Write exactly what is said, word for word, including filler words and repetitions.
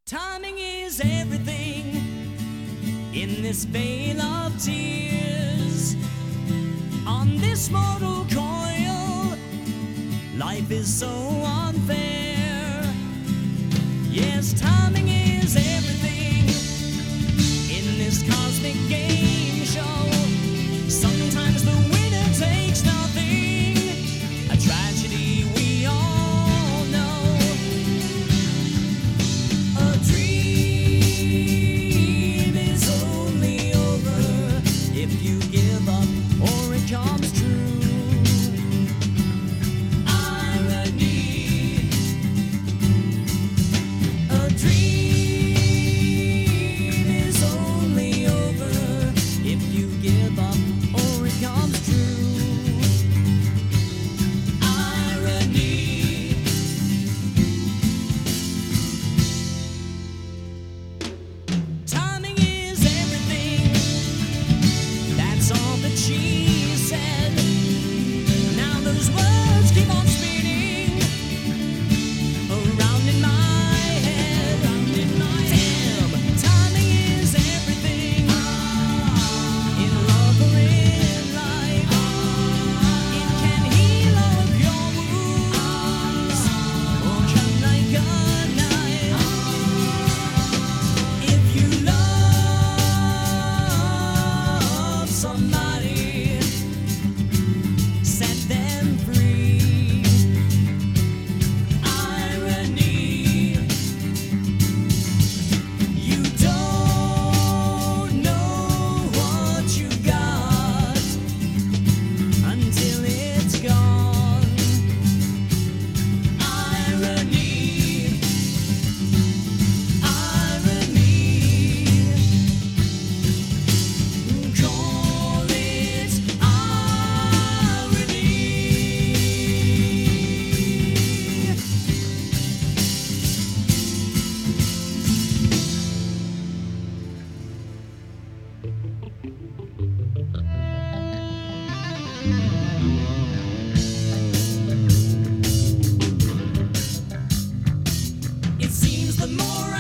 Timing is everything in this veil of tears. On this mortal coil, life is so unfair. Yes, timing is everything in this cosmic game show. Sometimes the winner takes nothing, a tragedy we all know. A dream is only over if you give up or it comes true. Irony. A dream is only over if you give up or it comes true. Irony. Timing is everything. That's all that she said. Now those words keep on spinning around in my head. Damn, timing is everything in love or in life. It can heal all of your wounds or come like a knife. If you love somebody, set them free. Irony. You don't know what you got until it's gone. Irony. Irony. Call it irony. It seems the more